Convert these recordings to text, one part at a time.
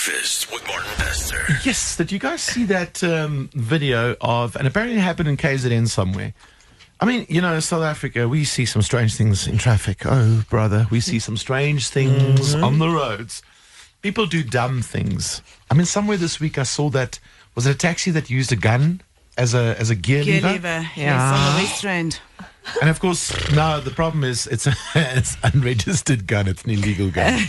Breakfast with Martin Bester. Yes, did you guys see that video of, and apparently it happened in KZN somewhere. I mean, you know, South Africa, we see some strange things in traffic. Oh, brother, we see some strange things on the roads. People do dumb things. I mean, somewhere this week I saw that, was it a taxi that used a gun as a gear lever? Yes, on the West Rand. And of course, now the problem is it's it's unregistered gun. It's an illegal gun.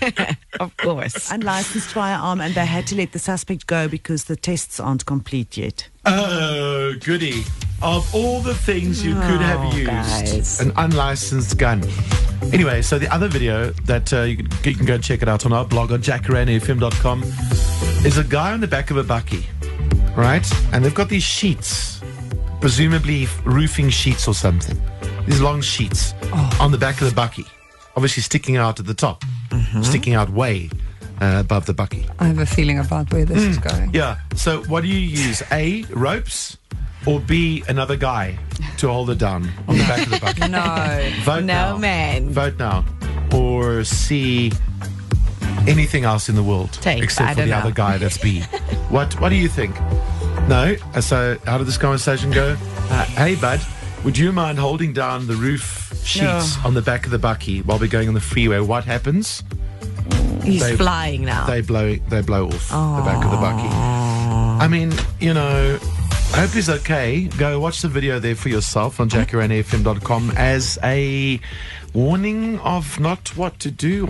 Of course. Unlicensed firearm, and they had to let the suspect go because the tests aren't complete yet. Oh, goody. Of all the things you could have used, guys. an unlicensed gun. Anyway, so the other video that you can go and check it out on our blog on jackaranafm.com is a guy on the back of a bakkie, right? And they've got these sheets, presumably roofing sheets or something. These long sheets on the back of the bakkie, obviously sticking out at the top, sticking out way above the bakkie. I have a feeling about where this is going. Yeah. So what do you use? A, ropes, or B, another guy to hold it down on the back of the bakkie? No. Vote now. No, man. Vote now. Or C, anything else in the world Take, except I for don't the know. other guy. That's B. What do you think? No. So how did this conversation go? Hey, bud, would you mind holding down the roof sheets on the back of the bakkie while we're going on the freeway? What happens? He's flying now. They blow off the back of the bakkie. I mean, you know, I hope he's okay. Go watch the video there for yourself on jackaranafm.com as a warning of what not to do.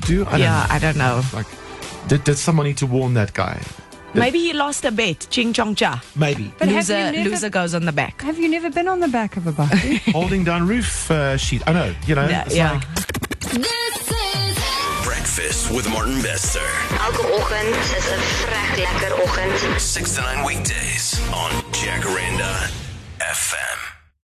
I don't know. Like, did someone need to warn that guy? Maybe he lost a bet. Ching chong cha. Maybe. But have you never- Loser goes on the back. Have you never been on the back of a bakkie? Holding down roof sheet. I know, you know. Yeah, it's yeah. like, This is Breakfast with Martin Bester. Elke oggend is 'n vrek lekker oggend. 6 to 9 weekdays on Jack